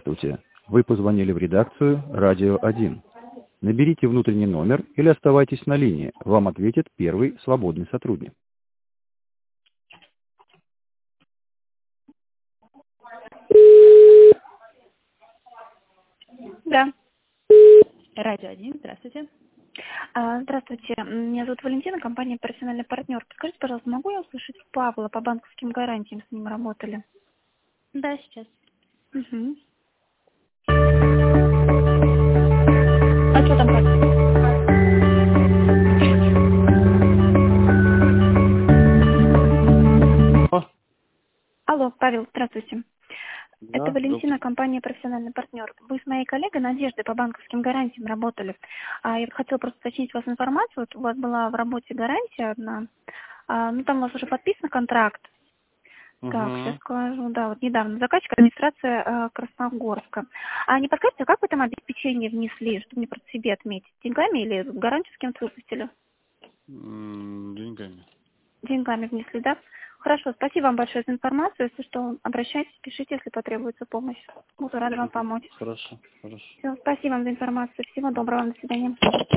Здравствуйте. Вы позвонили в редакцию «Радио 1». Наберите внутренний номер или оставайтесь на линии. Вам ответит первый свободный сотрудник. Да. Радио 1, здравствуйте. Здравствуйте, меня зовут Валентина, компания «Профессиональный партнер». Подскажите, пожалуйста, могу я услышать Павла по банковским гарантиям, с ним работали? Да, сейчас. Угу. А что там как? Алло, Павел, здравствуйте. Да, Это Валентина, компания «Профессиональный партнер». Вы с моей коллегой Надеждой по банковским гарантиям работали. Я хотела просто уточнить у вас информацию. Вот у вас была в работе гарантия одна. Там у вас уже подписан контракт. Так, сейчас скажу. Да, вот недавно. Заказчик администрация Красногорска. Не подскажете, как вы там обеспечение внесли, чтобы мне просто себе отметить? Деньгами или гарантию с кем-то выпустили? Деньгами. Деньгами внесли, да? Хорошо, спасибо вам большое за информацию. Если что, обращайтесь, пишите, если потребуется помощь. Буду рада вам помочь. Хорошо, хорошо. Все, спасибо вам за информацию. Всего доброго, до свидания.